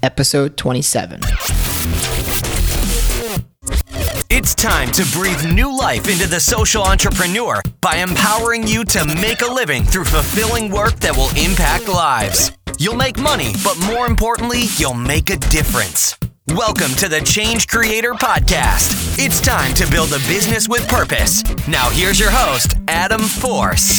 episode 27. It's time to breathe new life into the social entrepreneur by empowering you to make a living through fulfilling work that will impact lives. You'll make money, but more importantly, you'll make a difference. Welcome to the Change Creator Podcast. It's time to build a business with purpose. Now here's your host, Adam Force.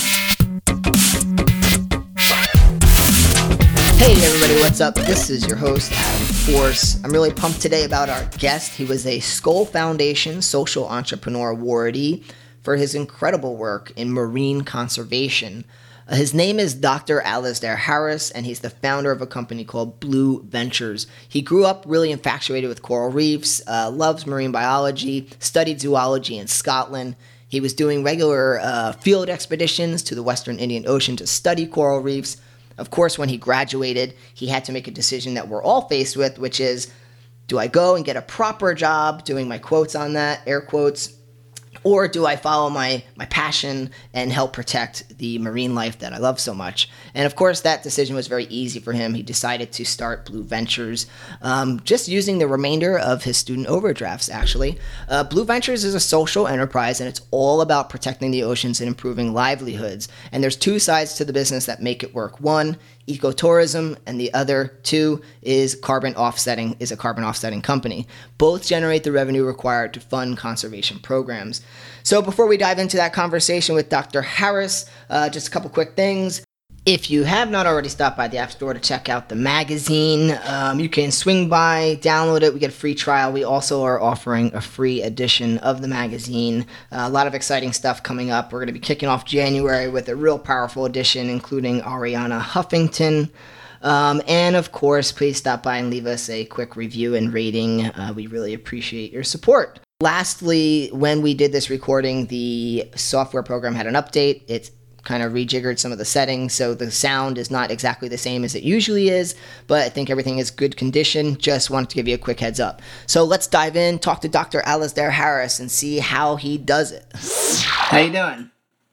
Hey everybody, what's up? This is your host, Adam Force. I'm really pumped today about our guest. He was a Skoll Foundation Social Entrepreneur Awardee for his incredible work in marine conservation. His name is Dr. Alasdair Harris, and he's the founder of a company called Blue Ventures. He grew up really infatuated with coral reefs, loves marine biology, studied zoology in Scotland. He was doing regular field expeditions to the Western Indian Ocean to study coral reefs. Of course, when he graduated, he had to make a decision that we're all faced with, which is, do I go and get a proper job, doing my quotes on that, air quotes, or do I follow my passion and help protect the marine life that I love so much? And of course, that decision was very easy for him. He decided to start Blue Ventures, just using the remainder of his student overdrafts, actually. Blue Ventures is a social enterprise, and it's all about protecting the oceans and improving livelihoods. And there's two sides to the business that make it work. One, ecotourism, and the other two is a carbon offsetting company. Both generate the revenue required to fund conservation programs. So before we dive into that conversation with Dr. Harris, just a couple quick things. If you have not already stopped by the App Store to check out the magazine, you can swing by, download it. We get a free trial. We also are offering a free edition of the magazine. A lot of exciting stuff coming up. We're going to be kicking off January with a real powerful edition, including Arianna Huffington. And of course, please stop by and leave us a quick review and rating. We really appreciate your support. Lastly, when we did this recording, the software program had an update. It's kind of rejiggered some of the settings, so the sound is not exactly the same as it usually is, but I think everything is good condition. Just wanted to give you a quick heads up. So let's dive in, talk to Dr. Alasdair Harris, and see how he does it. How you doing?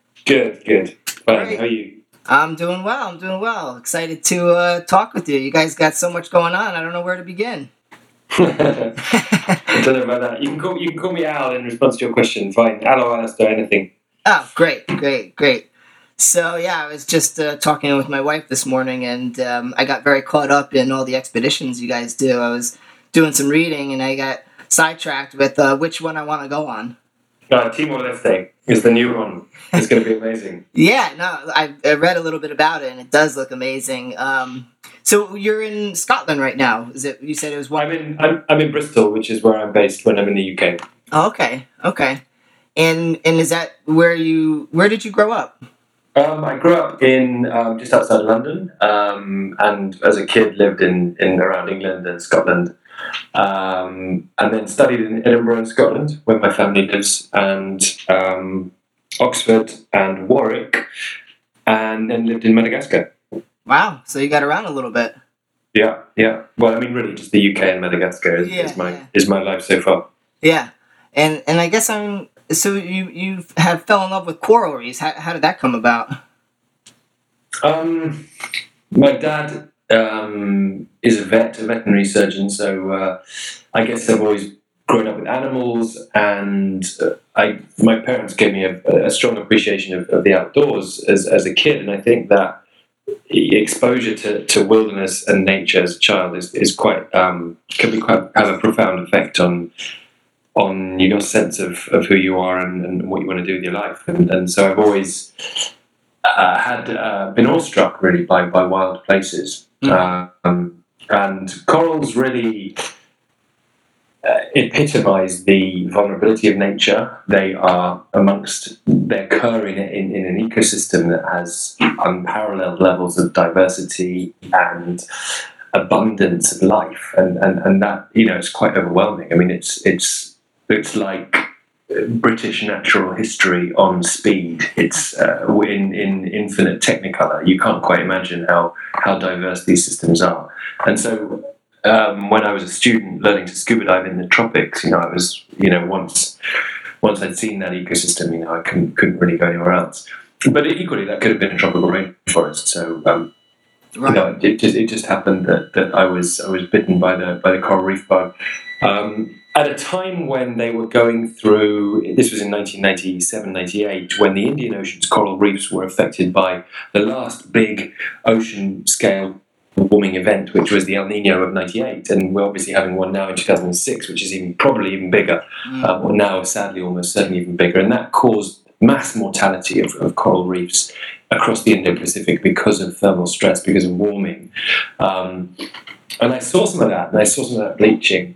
Good. Fine. How are you? I'm doing well. Excited to talk with you. You guys got so much going on. I don't know where to begin. I don't know about that. You can call me Al in response to your question. Fine. Al or Alasdair, anything. Oh, great. So, yeah, I was just talking with my wife this morning, and I got very caught up in all the expeditions you guys do. I was doing some reading, and I got sidetracked with which one I want to go on. Timor-Leste is the new one. It's going to be amazing. Yeah, no, I read a little bit about it, and it does look amazing. So you're in Scotland right now. Is it? You said it was one. I'm in Bristol, which is where I'm based when I'm in the UK. Oh, okay. And is that where did you grow up? I grew up in just outside of London, and as a kid lived in around England and Scotland, and then studied in Edinburgh and Scotland, where my family lives, and Oxford and Warwick, and then lived in Madagascar. Wow, so you got around a little bit. Yeah. Well, I mean, really, just the UK and Madagascar is my life so far. Yeah, and I guess so you have fell in love with coral reefs. How did that come about? My dad is a veterinary surgeon, so I guess I've always grown up with animals, and my parents gave me a strong appreciation of the outdoors as a kid, and I think that exposure to wilderness and nature as a child is quite have a profound effect on your sense of who you are and what you want to do with your life, and so I've always been awestruck really by wild places, and corals really epitomise the vulnerability of nature. They occur in an ecosystem that has unparalleled levels of diversity and abundance of life, and that, it's quite overwhelming. I mean, it's like British natural history on speed. It's in infinite technicolor. You can't quite imagine how diverse these systems are. And so when I was a student learning to scuba dive in the tropics, I was, once I'd seen that ecosystem, I couldn't really go anywhere else. But equally, that could have been a tropical rainforest. So You know, it just happened that I was bitten by the coral reef bug. At a time when they were going through, this was in 1997, 98, when the Indian Ocean's coral reefs were affected by the last big ocean scale warming event, which was the El Nino of 98, and we're obviously having one now in 2006, which is probably even bigger, or now sadly almost certainly even bigger, and that caused mass mortality of coral reefs across the Indo-Pacific because of thermal stress, because of warming. And I saw some of that, and I saw some of that bleaching.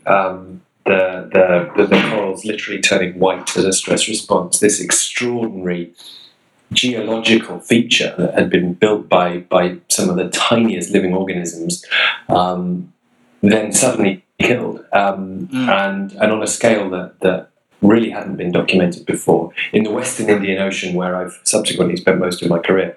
The corals literally turning white as a stress response. This extraordinary geological feature that had been built by some of the tiniest living organisms, then suddenly killed, and on a scale that really hadn't been documented before. In the Western Indian Ocean, where I've subsequently spent most of my career,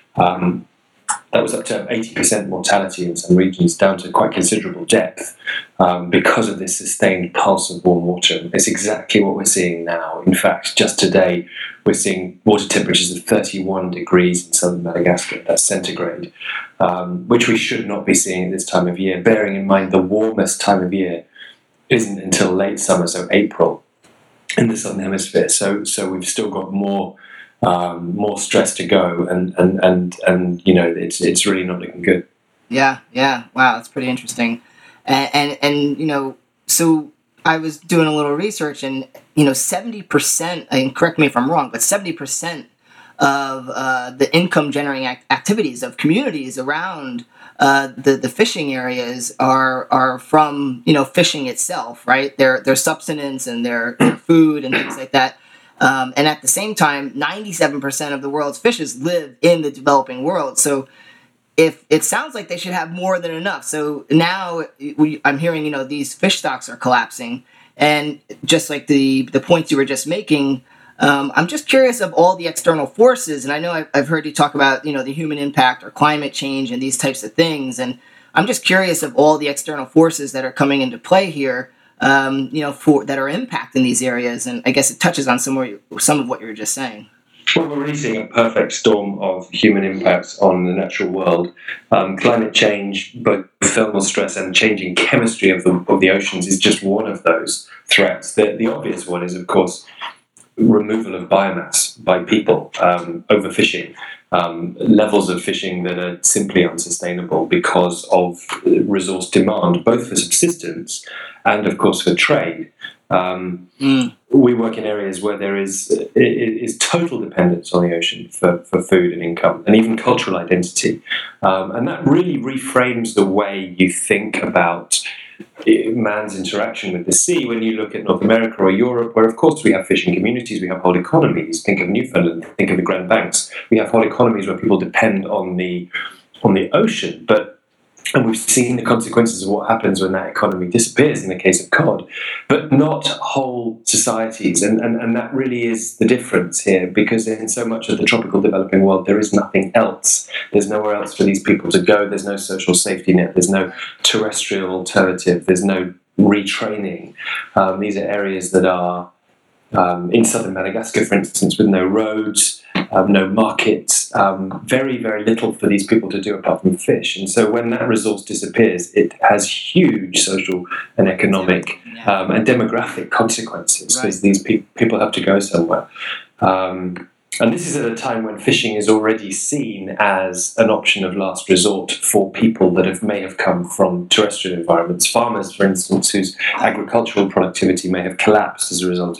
that was up to 80% mortality in some regions, down to quite considerable depth, because of this sustained pulse of warm water. It's exactly what we're seeing now. In fact, just today, we're seeing water temperatures of 31 degrees in southern Madagascar, that's centigrade, which we should not be seeing at this time of year, bearing in mind the warmest time of year isn't until late summer, so April, in the southern hemisphere. So we've still got more stress to go, and you know, it's really not looking good. Yeah. Wow, that's pretty interesting. And you know, so I was doing a little research, and you know, 70%, and correct me if I'm wrong, but 70% of the income generating activities of communities around the fishing areas are from, you know, fishing itself, right? Their subsistence and their food and things like that. And at the same time, 97% of the world's fishes live in the developing world. So if it sounds like they should have more than enough. So now I'm hearing, you know, these fish stocks are collapsing. And just like the points you were just making, I'm just curious of all the external forces. And I know I've heard you talk about, you know, the human impact or climate change and these types of things. And I'm just curious of all the external forces that are coming into play here, you know, that are impacting these areas. And I guess it touches on some of what you were just saying. Well, we're really seeing a perfect storm of human impacts on the natural world. Climate change, both thermal stress and changing chemistry of the oceans, is just one of those threats. The obvious one is, of course, removal of biomass by people, overfishing, levels of fishing that are simply unsustainable because of resource demand, both for subsistence and, of course, for trade. We work in areas where there is total dependence on the ocean for food and income, and even cultural identity. And that really reframes the way you think about man's interaction with the sea. When you look at North America or Europe, where of course we have fishing communities, we have whole economies. Think of Newfoundland, think of the Grand Banks. We have whole economies where people depend on the ocean, and we've seen the consequences of what happens when that economy disappears in the case of cod, but not whole societies. And that really is the difference here, because in so much of the tropical developing world, there is nothing else. There's nowhere else for these people to go. There's no social safety net. There's no terrestrial alternative. There's no retraining. These are areas that are, in southern Madagascar, for instance, with no roads, no markets, very, very little for these people to do apart from fish. And so when that resource disappears, it has huge social and economic and demographic consequences, because these people have to go somewhere. And this is at a time when fishing is already seen as an option of last resort for people that may have come from terrestrial environments. Farmers, for instance, whose agricultural productivity may have collapsed as a result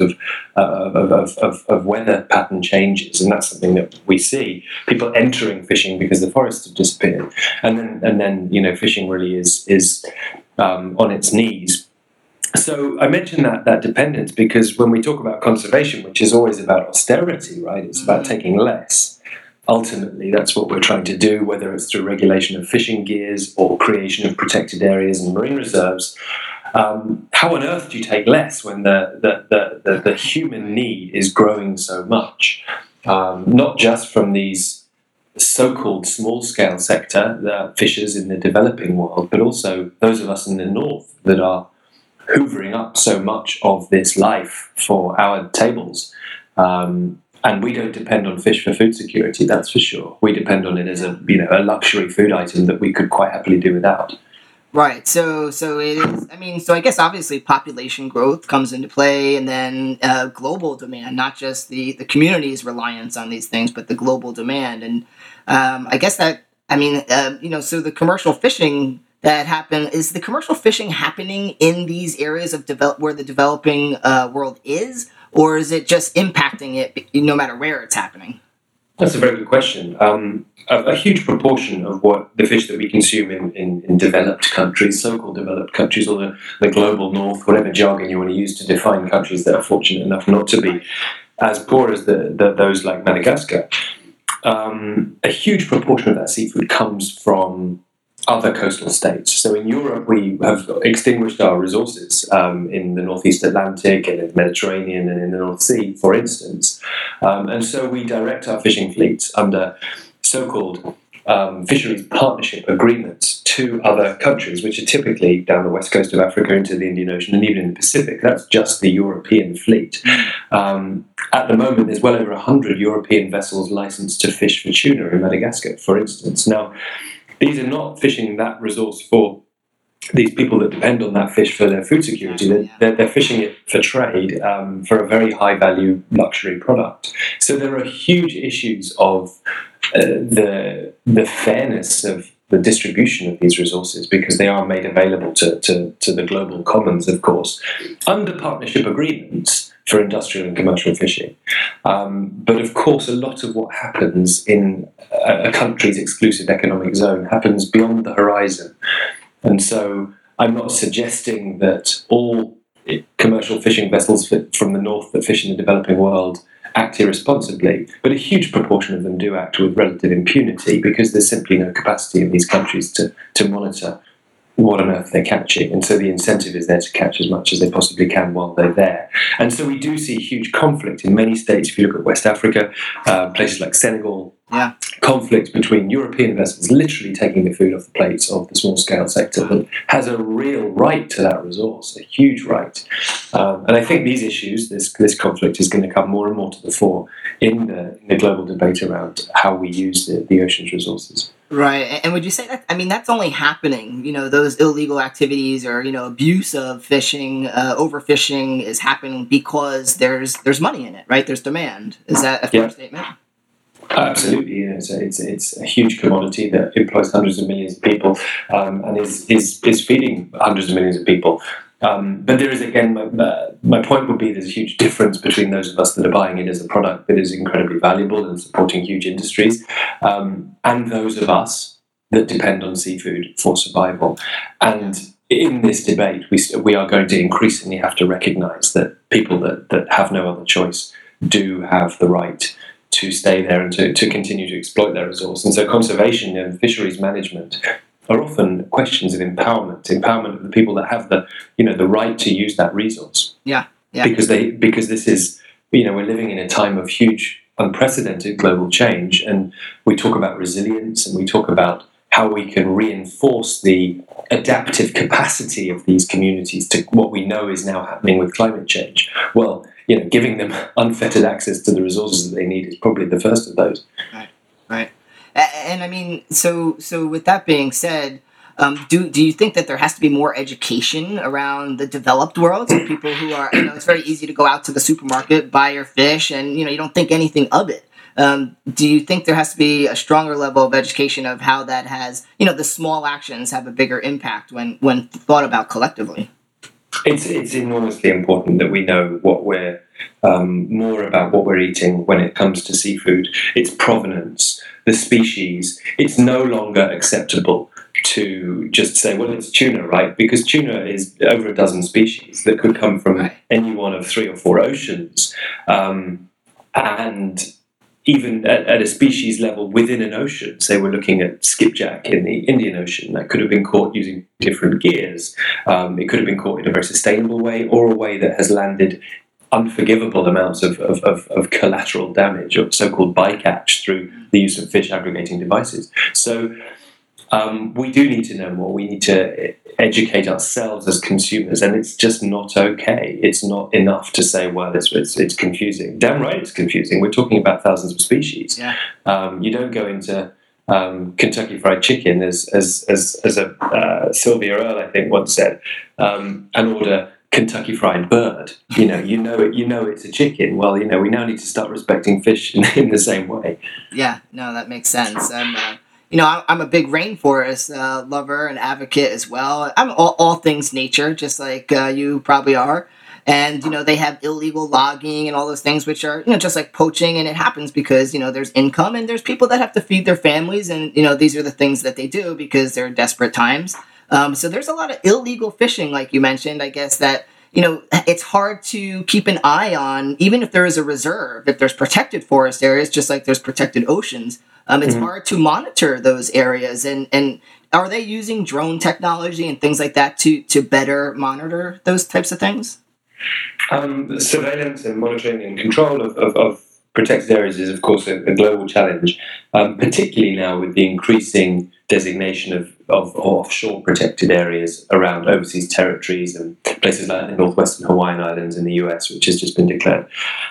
of weather pattern changes, and that's something that we see. People entering fishing because the forests have disappeared, and then you know, fishing really is on its knees. So I mentioned that dependence because when we talk about conservation, which is always about austerity, right? It's about taking less. Ultimately, that's what we're trying to do, whether it's through regulation of fishing gears or creation of protected areas and marine reserves. How on earth do you take less when the human need is growing so much? Not just from these so-called small-scale sector, the fishers in the developing world, but also those of us in the north that are hoovering up so much of this life for our tables. And And we don't depend on fish for food security, that's for sure. We depend on it as a luxury food item that we could quite happily do without. Right. So it is. I mean, so I guess obviously population growth comes into play, and then global demand, not just the community's reliance on these things, but the global demand. And I guess that, I mean, so the commercial fishing that happen, is the commercial fishing happening in these areas of where the developing world is, or is it just impacting it no matter where it's happening? That's a very good question. A huge proportion of what the fish that we consume in developed countries, so-called developed countries, or the global north, whatever jargon you want to use to define countries that are fortunate enough not to be as poor as those like Madagascar, a huge proportion of that seafood comes from other coastal states. So in Europe, we have extinguished our resources in the Northeast Atlantic and in the Mediterranean and in the North Sea, for instance. And so we direct our fishing fleets under so-called fisheries partnership agreements to other countries, which are typically down the west coast of Africa into the Indian Ocean and even in the Pacific. That's just the European fleet. At the moment, there's well over 100 European vessels licensed to fish for tuna in Madagascar, for instance. Now, these are not fishing that resource for these people that depend on that fish for their food security. They're fishing it for trade, for a very high-value luxury product. So there are huge issues of the fairness of the distribution of these resources, because they are made available to the global commons, of course, under partnership agreements for industrial and commercial fishing. But of course, a lot of what happens in a country's exclusive economic zone happens beyond the horizon. And so I'm not suggesting that all commercial fishing vessels from the north that fish in the developing world act irresponsibly, but a huge proportion of them do act with relative impunity, because there's simply no capacity in these countries to monitor what on earth they're catching. And so the incentive is there to catch as much as they possibly can while they're there. And so we do see huge conflict in many states. If you look at West Africa, places like Senegal, conflict between European vessels literally taking the food off the plates of the small-scale sector that has a real right to that resource, a huge right. And I think these issues, this conflict, is going to come more and more to the fore in the global debate around how we use the ocean's resources. Right. And would you say that, I mean, that's only happening, those illegal activities or, abuse of fishing, overfishing is happening because there's money in it, right? There's demand. Is that a fair statement? Absolutely. It's a huge commodity that employs hundreds of millions of people and is feeding hundreds of millions of people. But there is, again, my point would be there's a huge difference between those of us that are buying it as a product that is incredibly valuable and supporting huge industries, and those of us that depend on seafood for survival. And in this debate, we are going to increasingly have to recognise that people that have no other choice do have the right to stay there and to continue to exploit their resource. And so conservation and fisheries management are often questions of empowerment of the people that have the right to use that resource. Yeah. Because this is, we're living in a time of huge, unprecedented global change, and we talk about resilience and we talk about how we can reinforce the adaptive capacity of these communities to what we know is now happening with climate change. Well, giving them unfettered access to the resources that they need is probably the first of those. Right. And I mean, so with that being said, do you think that there has to be more education around the developed world? So people who are, it's very easy to go out to the supermarket, buy your fish, and, you don't think anything of it. Do you think there has to be a stronger level of education of how that has, the small actions have a bigger impact when thought about collectively? It's enormously important that we know what we're more about what we're eating when it comes to seafood, its provenance, the species. It's no longer acceptable to just say, well, it's tuna, right? Because tuna is over a dozen species that could come from any one of 3 or 4 oceans. And even at a species level within an ocean, say we're looking at skipjack in the Indian Ocean, that could have been caught using different gears. It could have been caught in a very sustainable way, or a way that has landed unforgivable amounts of collateral damage, or so-called bycatch, through the use of fish aggregating devices. So we do need to know more. We need to educate ourselves as consumers, and it's just not okay. It's not enough to say, well, it's confusing. Damn right, it's confusing. We're talking about thousands of species. Yeah. You don't go into Kentucky Fried Chicken, as a Sylvia Earle, I think, once said, and order Kentucky Fried Bird. You know it's a chicken. Well, we now need to start respecting fish in the same way. Yeah, no, that makes sense. And I'm a big rainforest lover and advocate as well. I'm all things nature, just like you probably are. And, they have illegal logging and all those things, which are, just like poaching. And it happens because, there's income and there's people that have to feed their families. And, these are the things that they do because they're desperate times. So there's a lot of illegal fishing, like you mentioned, I guess, that, it's hard to keep an eye on, even if there is a reserve, if there's protected forest areas, just like there's protected oceans. It's hard to monitor those areas. And are they using drone technology and things like that to better monitor those types of things? Surveillance and monitoring and control of protected areas is, of course, a global challenge, particularly now with the increasing designation of offshore protected areas around overseas territories and places like the northwestern Hawaiian Islands in the US, which has just been declared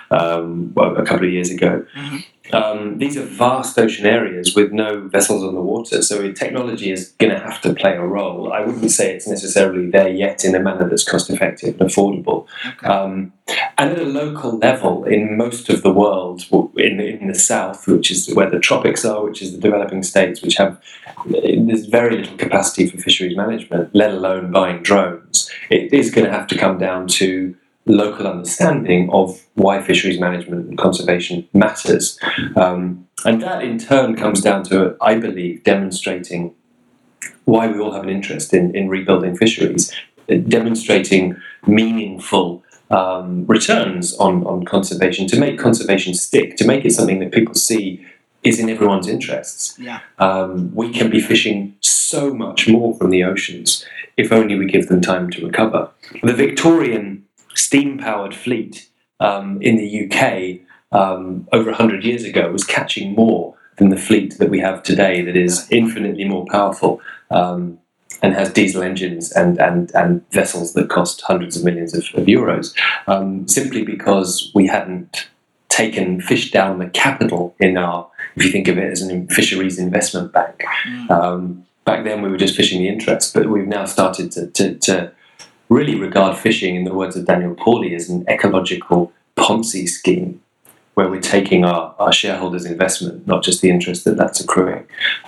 a couple of years ago. Mm-hmm. These are vast ocean areas with no vessels on the water, so technology is going to have to play a role. I wouldn't say it's necessarily there yet in a manner that's cost-effective and affordable. Okay. And at a local level, in most of the world, in the south, which is where the tropics are, which is the developing states, which have there's very little capacity for fisheries management, let alone buying drones, it is going to have to come down to local understanding of why fisheries management and conservation matters. And that in turn comes down to, I believe, demonstrating why we all have an interest in rebuilding fisheries, demonstrating meaningful returns on conservation, to make conservation stick, to make it something that people see is in everyone's interests. Yeah. We can be fishing so much more from the oceans if only we give them time to recover. The Victorian steam-powered fleet in the UK over 100 years ago was catching more than the fleet that we have today, that is infinitely more powerful and has diesel engines and vessels that cost hundreds of millions of euros, simply because we hadn't taken fish down the capital in our, if you think of it as a fisheries investment bank. Back then we were just fishing the interest, but we've now started to really regard fishing, in the words of Daniel Pauly, as an ecological Ponzi scheme, where we're taking our shareholders' investment, not just the interest that's accruing.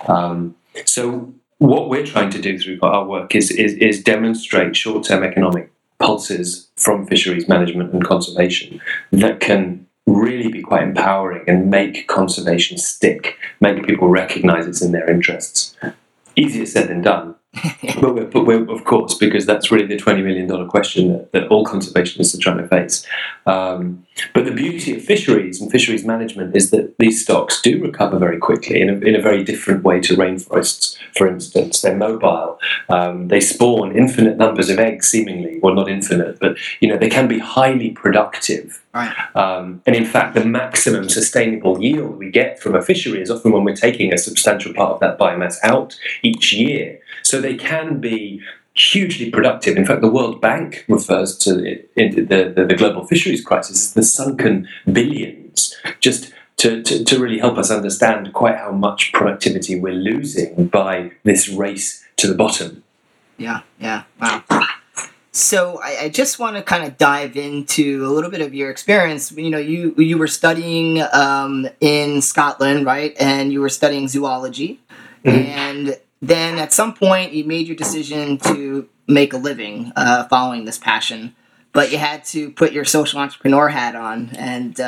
So what we're trying to do through our work is demonstrate short-term economic pulses from fisheries management and conservation that can really be quite empowering and make conservation stick, make people recognize it's in their interests. Easier said than done. But we're, of course, because that's really the $20 million question that all conservationists are trying to face. But the beauty of fisheries and fisheries management is that these stocks do recover very quickly in a very different way to rainforests, for instance. They're mobile. They spawn infinite numbers of eggs, seemingly. Well, not infinite, but they can be highly productive. Right. And in fact, the maximum sustainable yield we get from a fishery is often when we're taking a substantial part of that biomass out each year. So they can be hugely productive. In fact, the World Bank refers to it in the global fisheries crisis as the sunken billions, just to really help us understand quite how much productivity we're losing by this race to the bottom. Yeah, wow. So I just want to kind of dive into a little bit of your experience. You were studying in Scotland, right? And you were studying zoology. Mm-hmm. And then at some point you made your decision to make a living following this passion. But you had to put your social entrepreneur hat on. And,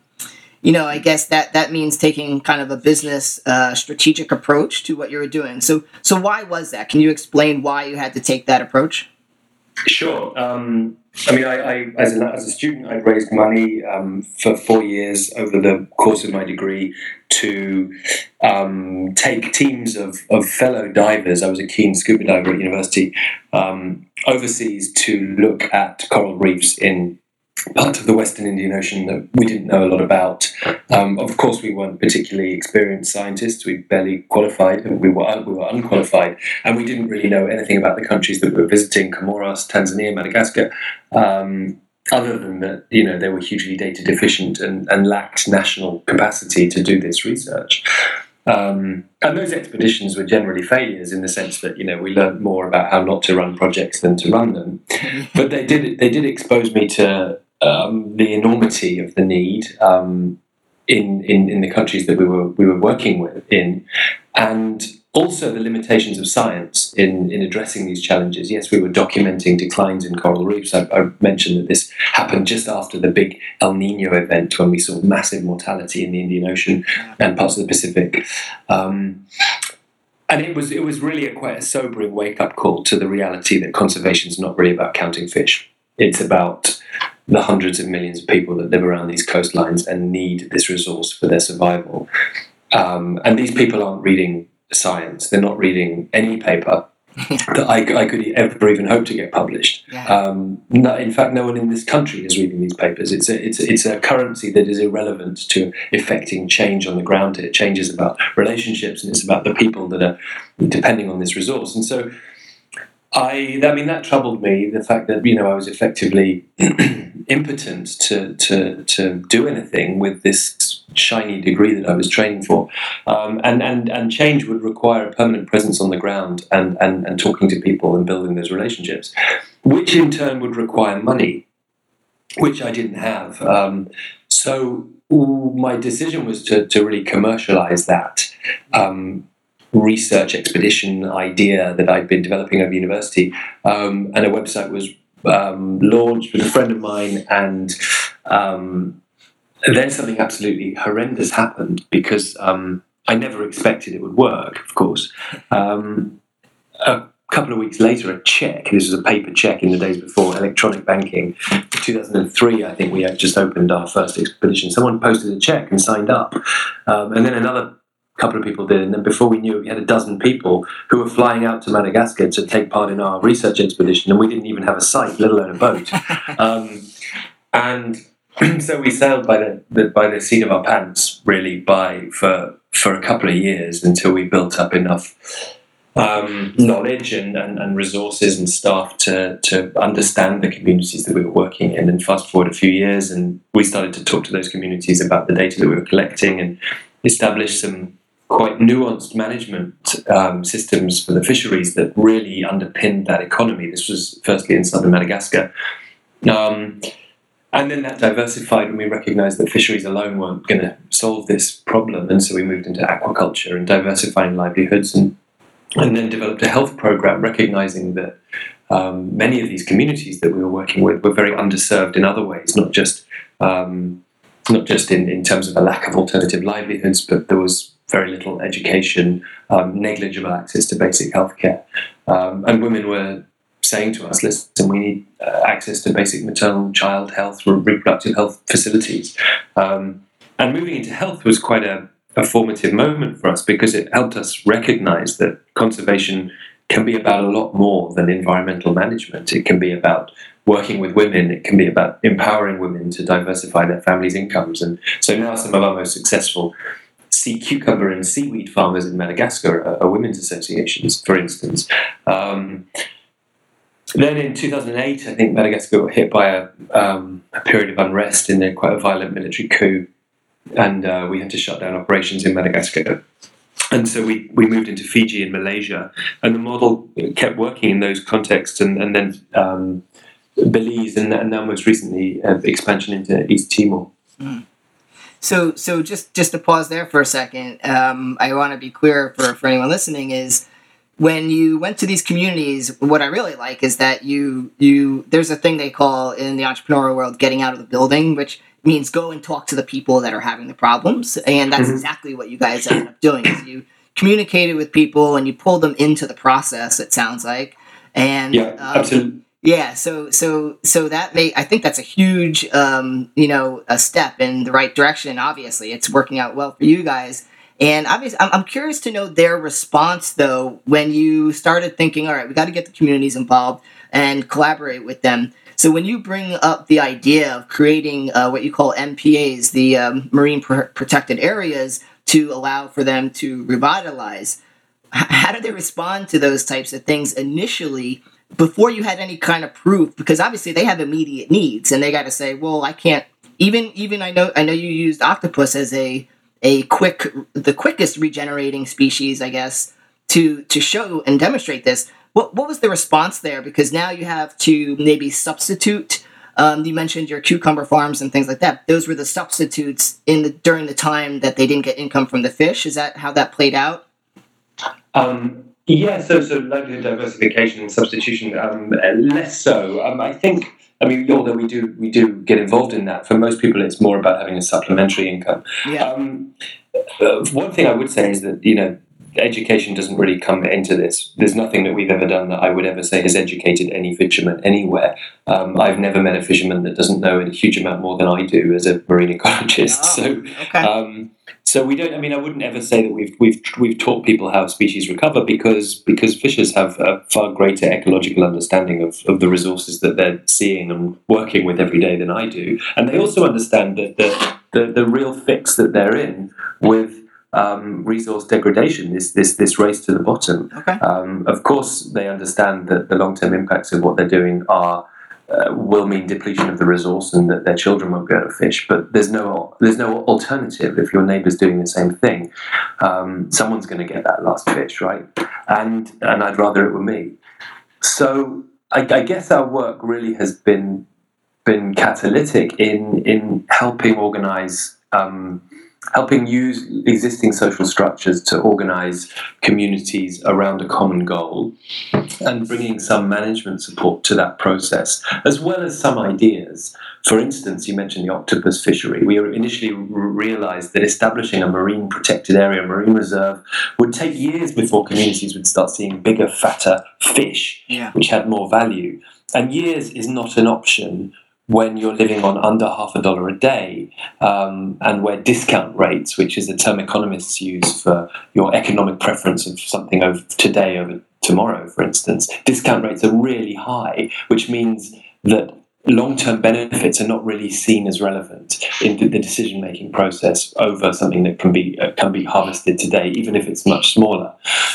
I guess that means taking kind of a business strategic approach to what you were doing. So why was that? Can you explain why you had to take that approach? Sure. I as a student, I'd raised money for 4 years over the course of my degree to take teams of fellow divers. I was a keen scuba diver at university, overseas to look at coral reefs in part of the Western Indian Ocean that we didn't know a lot about. Of course, we weren't particularly experienced scientists. We barely qualified, and we were unqualified, and we didn't really know anything about the countries that we were visiting: Comoros, Tanzania, Madagascar. Other than that, they were hugely data deficient and lacked national capacity to do this research. And those expeditions were generally failures in the sense that we learned more about how not to run projects than to run them. But they did expose me to the enormity of the need in the countries that we were working with and also the limitations of science in addressing these challenges. Yes, we were documenting declines in coral reefs. I mentioned that this happened just after the big El Nino event when we saw massive mortality in the Indian Ocean and parts of the Pacific. And it was really quite a sobering wake-up call to the reality that conservation is not really about counting fish. It's about the hundreds of millions of people that live around these coastlines and need this resource for their survival. And these people aren't reading science. They're not reading any paper that I could ever even hope to get published. In fact, no one in this country is reading these papers. It's a currency that is irrelevant to effecting change on the ground. Change is about relationships, and it's about the people that are depending on this resource. And so that troubled me, the fact that I was effectively impotent to do anything with this shiny degree that I was training for, and change would require a permanent presence on the ground and talking to people and building those relationships, which in turn would require money, which I didn't have. So my decision was to really commercialize that research expedition idea that I'd been developing over university, and a website was launched with a friend of mine, and then something absolutely horrendous happened because I never expected it would work, of course. A couple of weeks later, a check, this was a paper check in the days before electronic banking, 2003, I think we had just opened our first expedition. Someone posted a check and signed up, and then another couple of people did, and then before we knew it, we had a dozen people who were flying out to Madagascar to take part in our research expedition, and we didn't even have a site, let alone a boat. And so we sailed by the seat of our pants, really, for a couple of years until we built up enough knowledge and resources and staff to understand the communities that we were working in. And fast forward a few years, and we started to talk to those communities about the data that we were collecting and establish some quite nuanced management systems for the fisheries that really underpinned that economy. This was firstly in southern Madagascar. And then that diversified when we recognized that fisheries alone weren't going to solve this problem. And so we moved into aquaculture and diversifying livelihoods, and then developed a health program, recognizing that many of these communities that we were working with were very underserved in other ways, not just in terms of a lack of alternative livelihoods, but there was very little education, negligible access to basic healthcare. And women were saying to us, listen, we need access to basic maternal child health, reproductive health facilities. And moving into health was quite a formative moment for us, because it helped us recognize that conservation can be about a lot more than environmental management. It can be about working with women. It can be about empowering women to diversify their families' incomes. And so now some of our most successful sea cucumber and seaweed farmers in Madagascar are women's associations, for instance. Then in 2008, I think Madagascar got hit by a period of unrest in quite a violent military coup, and we had to shut down operations in Madagascar. And so we moved into Fiji and Malaysia, and the model kept working in those contexts, and then Belize, and now most recently expansion into East Timor. Mm. So just to pause there for a second, I want to be clear for anyone listening is, when you went to these communities, what I really like is that you there's a thing they call in the entrepreneurial world getting out of the building, which means go and talk to the people that are having the problems. And that's exactly what you guys ended up doing. Is you communicated with people and you pulled them into the process, it sounds like. And yeah, absolutely. Yeah, so that I think that's a huge a step in the right direction. Obviously, it's working out well for you guys. And obviously, I'm curious to know their response, though, when you started thinking, all right, we got to get the communities involved and collaborate with them. So when you bring up the idea of creating what you call MPAs, the Marine Protected Areas, to allow for them to revitalize, how did they respond to those types of things initially before you had any kind of proof? Because obviously they have immediate needs and they got to say, well, I can't even I know you used octopus as the quickest regenerating species, I guess, to show and demonstrate this. What was the response there? Because now you have to maybe substitute. You mentioned your cucumber farms and things like that. Those were the substitutes during the time that they didn't get income from the fish. Is that how that played out? Yeah, so livelihood diversification and substitution, less so. I think, although we do get involved in that, for most people it's more about having a supplementary income. Yeah. One thing I would say is that, education doesn't really come into this. There's nothing that we've ever done that I would ever say has educated any fisherman anywhere. I've never met a fisherman that doesn't know a huge amount more than I do as a marine ecologist. Oh, okay. So we don't. I wouldn't ever say that we've taught people how species recover because fishers have a far greater ecological understanding of the resources that they're seeing and working with every day than I do, and they also understand that the real fix that they're in with resource degradation, this race to the bottom. Okay. Of course, they understand that the long-term impacts of what they're doing will mean depletion of the resource and that their children won't be able to fish. But there's no alternative. If your neighbour's doing the same thing, someone's going to get that last fish, right? And I'd rather it were me. So I guess our work really has been catalytic in helping organise. Helping use existing social structures to organise communities around a common goal and bringing some management support to that process, as well as some ideas. For instance, you mentioned the octopus fishery. We initially realised that establishing a marine protected area, a marine reserve, would take years before communities would start seeing bigger, fatter fish, which had more value. And years is not an option when you're living on under $50 a day, and where discount rates, which is a term economists use for your economic preference of something over today over tomorrow, for instance, discount rates are really high, which means that long-term benefits are not really seen as relevant in the decision-making process over something that can be harvested today, even if it's much smaller.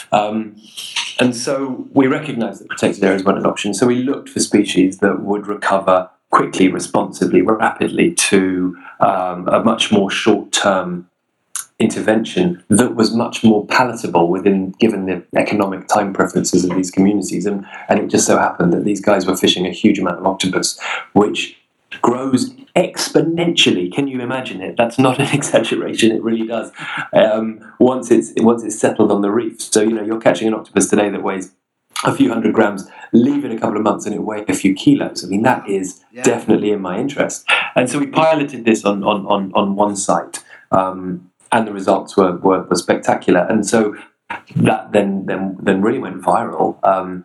And so we recognise that protected areas weren't an option. So we looked for species that would recover quickly, responsibly, rapidly to a much more short-term intervention that was much more palatable given the economic time preferences of these communities. And it just so happened that these guys were fishing a huge amount of octopus, which grows exponentially. Can you imagine it? That's not an exaggeration. It really does. Once it's settled on the reef. So you're catching an octopus today that weighs a few hundred grams, leave it a couple of months and it weighs a few kilos. That is definitely in my interest. And so we piloted this on one site, and the results were spectacular. And so that then really went viral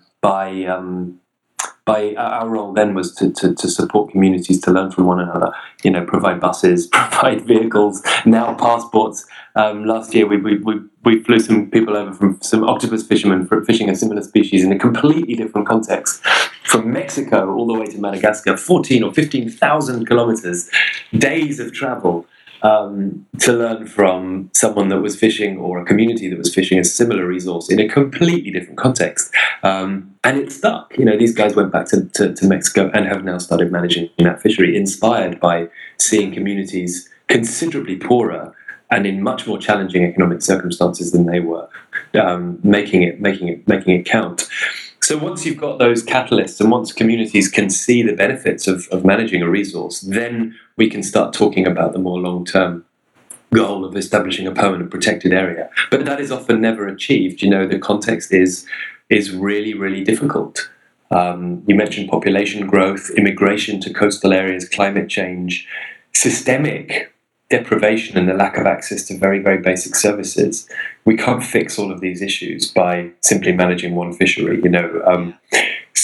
by our role then was to support communities to learn from one another, provide buses, provide vehicles, now passports. Last year we flew some people over from some octopus fishermen for fishing a similar species in a completely different context, from Mexico all the way to Madagascar, 14 or 15,000 kilometers, days of travel. To learn from someone that was fishing or a community that was fishing a similar resource in a completely different context. And it stuck. These guys went back to Mexico and have now started managing that fishery, inspired by seeing communities considerably poorer and in much more challenging economic circumstances than they were, making it count. So once you've got those catalysts and once communities can see the benefits of managing a resource, then we can start talking about the more long-term goal of establishing a permanent protected area. But that is often never achieved. The context is really, really difficult. You mentioned population growth, immigration to coastal areas, climate change, systemic deprivation and the lack of access to very, very basic services. We can't fix all of these issues by simply managing one fishery,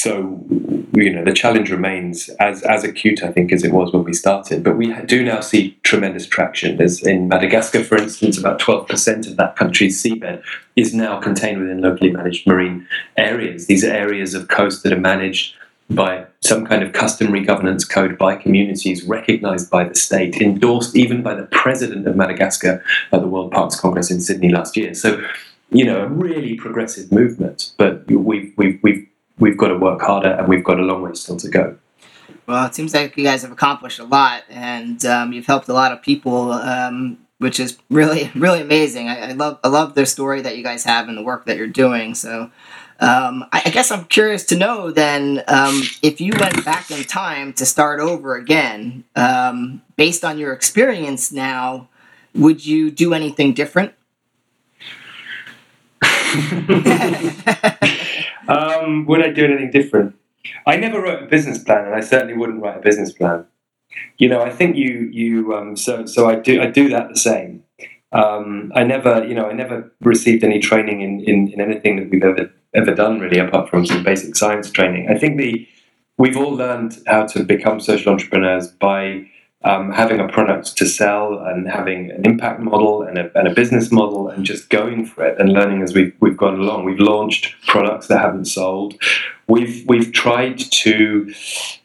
So, the challenge remains as acute, I think, as it was when we started. But we do now see tremendous traction. As in Madagascar, for instance, about 12% of that country's seabed is now contained within locally managed marine areas. These are areas of coast that are managed by some kind of customary governance code by communities, recognized by the state, endorsed even by the president of Madagascar at the World Parks Congress in Sydney last year. So, a really progressive movement. But we've got to work harder, and we've got a long way still to go. Well, it seems like you guys have accomplished a lot, and you've helped a lot of people, which is really, really amazing. I love the story that you guys have and the work that you're doing. So I guess I'm curious to know then, if you went back in time to start over again, based on your experience now, would you do anything different? Would I do anything different? I never wrote a business plan, and I certainly wouldn't write a business plan. I think so I do that the same. I never received any training in anything that we've ever done, really, apart from some basic science training. I think we've all learned how to become social entrepreneurs by having a product to sell and having an impact model and a business model and just going for it and learning as we've gone along. We've launched products that haven't sold. We've tried to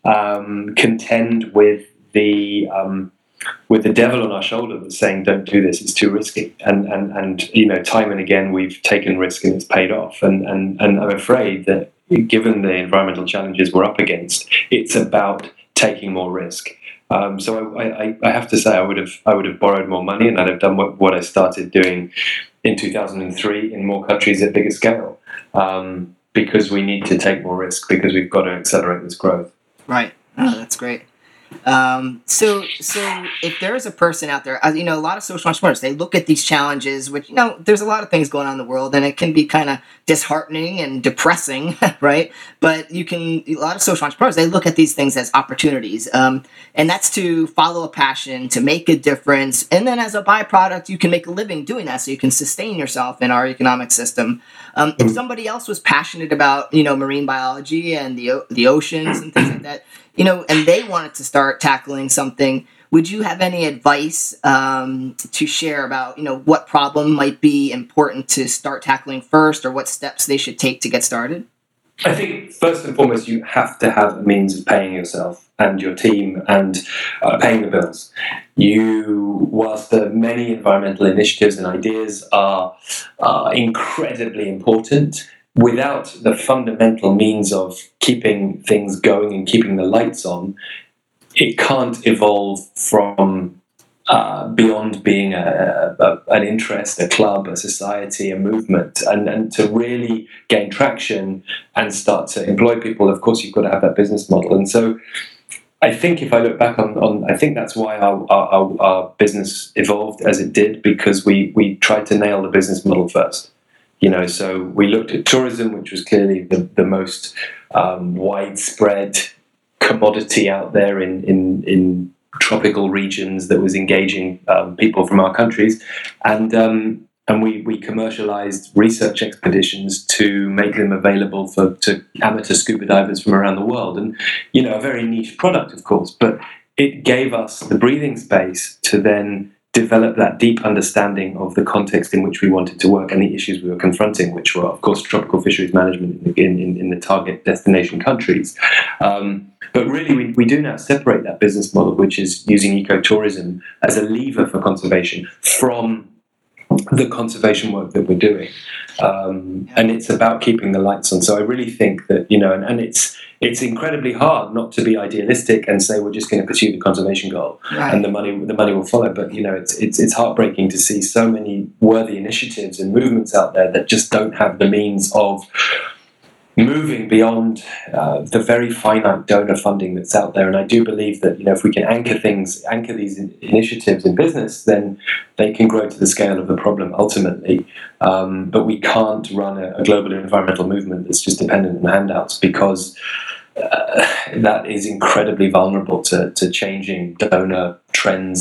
contend with the devil on our shoulder that's saying, don't do this, it's too risky. And time and again we've taken risk and it's paid off. And I'm afraid that given the environmental challenges we're up against, it's about taking more risk. So I have to say I would have borrowed more money, and I'd have done what I started doing in 2003 in more countries at bigger scale, because we need to take more risk, because we've got to accelerate this growth. Right. Oh, that's great. So if there is a person out there, a lot of social entrepreneurs, they look at these challenges, which, there's a lot of things going on in the world, and it can be kind of disheartening and depressing, right? But a lot of social entrepreneurs, they look at these things as opportunities. And that's to follow a passion, to make a difference. And then as a byproduct, you can make a living doing that, so you can sustain yourself in our economic system. If somebody else was passionate about, marine biology and the oceans and things like that, and they wanted to start tackling something, would you have any advice to share about, what problem might be important to start tackling first, or what steps they should take to get started? I think first and foremost, you have to have a means of paying yourself and your team and paying the bills. Whilst the many environmental initiatives and ideas are incredibly important, without the fundamental means of keeping things going and keeping the lights on, it can't evolve from beyond being an interest, a club, a society, a movement. And to really gain traction and start to employ people, of course, you've got to have that business model. And so I think if I look back on I think that's why our business evolved as it did, because we tried to nail the business model first. So we looked at tourism, which was clearly the most widespread commodity out there in tropical regions that was engaging people from our countries, and we commercialized research expeditions to make them available to amateur scuba divers from around the world, and a very niche product, of course, but it gave us the breathing space to then develop that deep understanding of the context in which we wanted to work and the issues we were confronting, which were, of course, tropical fisheries management in the target destination countries. But really, we do now separate that business model, which is using ecotourism as a lever for conservation, from the conservation work that we're doing. And it's about keeping the lights on. So I really think that, and it's incredibly hard not to be idealistic and say we're just going to pursue the conservation goal, right, and the money will follow. But it's heartbreaking to see so many worthy initiatives and movements out there that just don't have the means of moving beyond the very finite donor funding that's out there. And I do believe that if we can anchor these initiatives in business, then they can grow to the scale of the problem ultimately. But we can't run a global environmental movement that's just dependent on handouts, because that is incredibly vulnerable to changing donor trends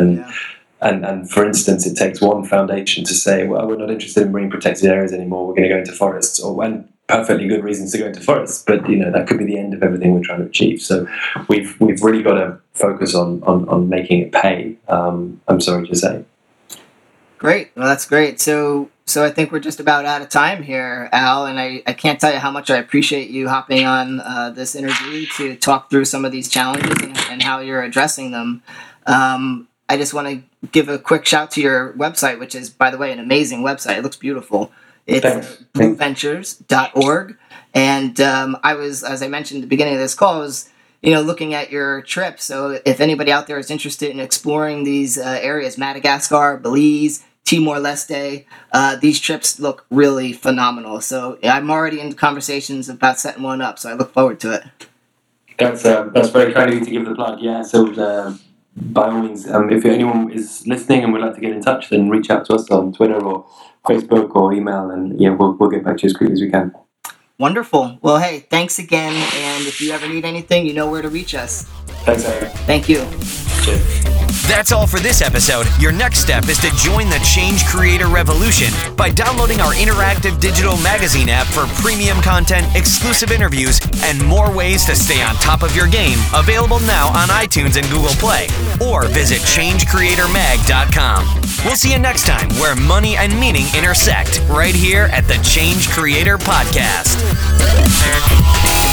and for instance, it takes one foundation to say, well, we're not interested in marine protected areas anymore, we're going to go into forests. perfectly good reasons to go into forests, but that could be the end of everything we're trying to achieve. So we've really got to focus on making it pay. I'm sorry to say. Great. Well, that's great. So I think we're just about out of time here, Al, and I can't tell you how much I appreciate you hopping on this interview to talk through some of these challenges and how you're addressing them. I just want to give a quick shout to your website, which is, by the way, an amazing website. It looks beautiful. It's blueventures.org. And I was, as I mentioned at the beginning of this call, was looking at your trip. So if anybody out there is interested in exploring these areas, Madagascar, Belize, Timor-Leste, these trips look really phenomenal. So I'm already in conversations about setting one up. So I look forward to it. That's very kind of you to give the plug. Yeah. So by all means, if anyone is listening and would like to get in touch, then reach out to us on Twitter or Facebook or email, and we'll get back to you as quickly as we can. Wonderful. Well, hey, thanks again. And if you ever need anything, you know where to reach us. Thanks, Eric. Thank you. Cheers. That's all for this episode. Your next step is to join the Change Creator Revolution by downloading our interactive digital magazine app for premium content, exclusive interviews, and more ways to stay on top of your game. Available now on iTunes and Google Play. Or visit changecreatormag.com. We'll see you next time where money and meaning intersect, right here at the Change Creator Podcast.